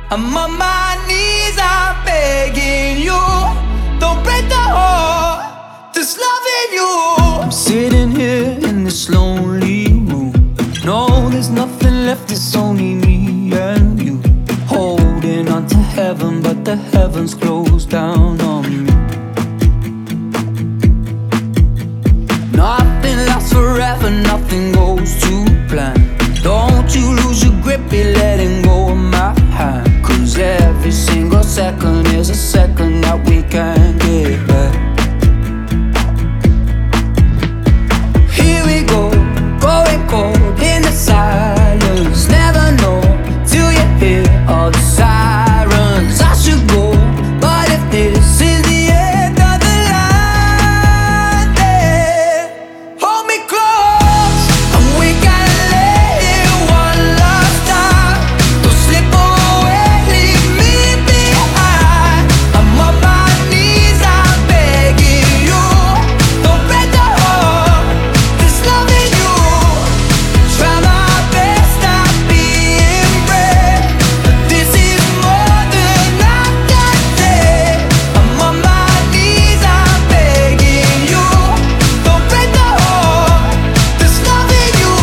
I'm on my knees, I'm begging you. Don't break the heart that's loving you. I'm sitting here in this lonely room. No, there's nothing left, it's only me and you. Holding on to heaven, but the heavens closed down on me. Nothing lasts forever, nothing goes to plan. Don't you lose your grip, be letting go of my hand. 'Cause every single second is a second that we can't get back. Here we go, going cold in the silence. Never know till you hear all the sirens. I should go, but if this is the end of the line, then hold me close, and we gotta let it one last time. Don't slip away, leave me behind. I'm on my knees, I'm begging you. Don't break the heart that's loving you. Try my best, not being brave, but this is more than I can take. I'm on my knees, I'm begging you. Don't break the heart that's loving you.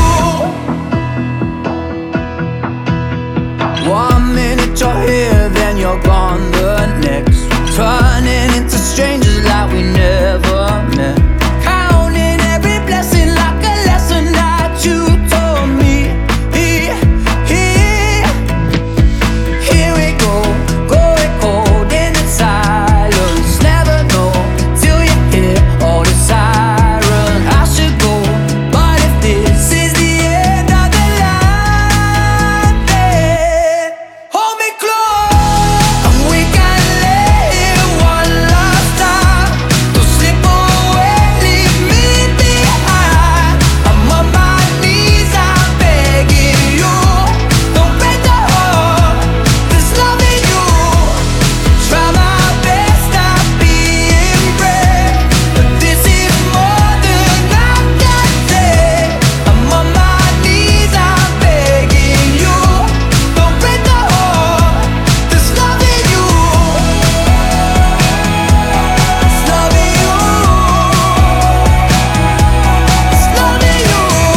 1 minute you're here, then you're gone the next. Turning into strangers like we never met. Counting every blessing like a lesson that you told me. Here we go, going cold in the silence. Never know till you hear all the sirens. I should go, but if this is the end of the line, then hold me close, and we gotta let it one last time. Don't slip away, leave me behind. I'm on my knees, I'm begging you. Don't break the heart that's loving you. Try my best, not being brave, but this is more than I can take. I'm on my knees, I'm begging you. Don't break the heart that's loving you. It's loving you. It's loving you.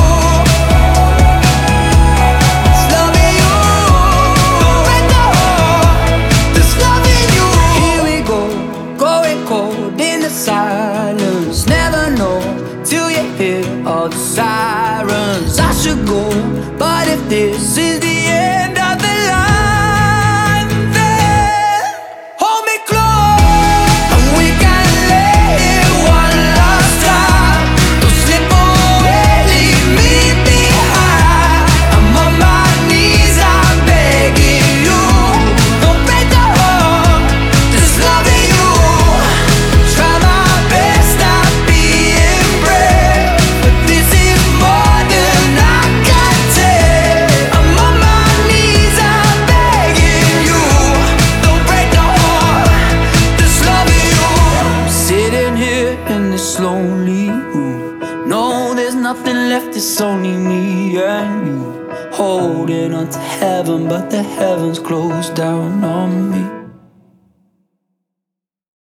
It's loving you. Don't break the heart that's loving you. Here we go, going cold in the silence. Never know till you hear all the sirens. I should go, but if this is the end of the line, then hold me close, and we gotta let it one last time. Don't slip away, leave me behind. I'm on my knees, I'm begging you. Don't break the heart that's loving you. Try my best, not being brave, but this is more than I can take. I'm on my knees, I'm begging you. Don't break the heart that's loving you. I'm sitting here in this lonely room. No, there's nothing left, it's only me and you. Holding on to heaven, but the heavens closed down on me.